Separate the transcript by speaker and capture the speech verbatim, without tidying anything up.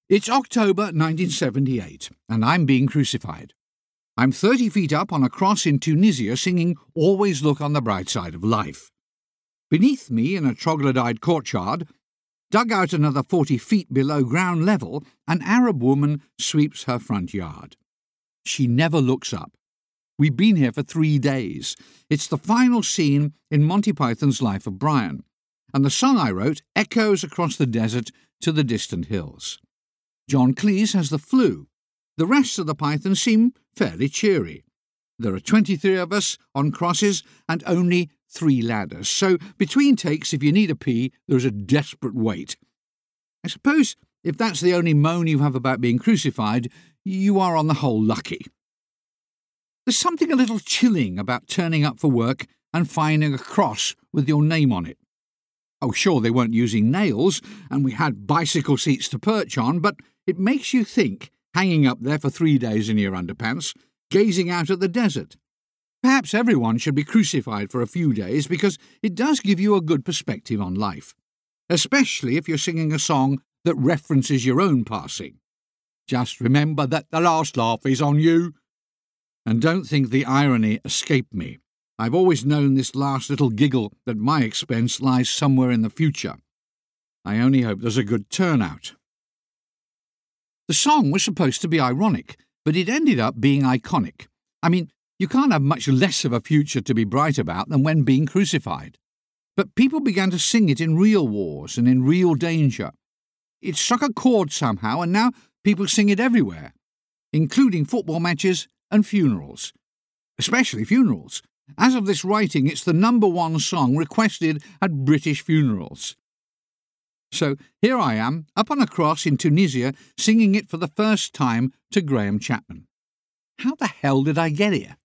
Speaker 1: It's October nineteen seventy-eight, and I'm being crucified. I'm thirty feet up on a cross in Tunisia singing Always Look on the Bright Side of Life. Beneath me, in a troglodyte courtyard, dug out another forty feet below ground level, an Arab woman sweeps her front yard. She never looks up. We've been here for three days. It's the final scene in Monty Python's Life of Brian, and the song I wrote echoes across the desert to the distant hills. John Cleese has the flu. The rest of the Pythons seem fairly cheery. There are twenty-three of us on crosses and only three ladders, so between takes, if you need a pee, there's a desperate wait. I suppose if that's the only moan you have about being crucified, you are on the whole lucky. There's something a little chilling about turning up for work and finding a cross with your name on it. Oh, sure, they weren't using nails, and we had bicycle seats to perch on, but it makes you think, hanging up there for three days in your underpants, gazing out at the desert. Perhaps everyone should be crucified for a few days because it does give you a good perspective on life, especially if you're singing a song that references your own passing. Just remember that the last laugh is on you. And don't think the irony escaped me. I've always known this last little giggle at my expense lies somewhere in the future. I only hope there's a good turnout. The song was supposed to be ironic, but it ended up being iconic. I mean, you can't have much less of a future to be bright about than when being crucified. But people began to sing it in real wars and in real danger. It struck a chord somehow, and now people sing it everywhere, including football matches and funerals. Especially funerals. As of this writing, it's the number one song requested at British funerals. So here I am, up on a cross in Tunisia, singing it for the first time to Graham Chapman. How the hell did I get here?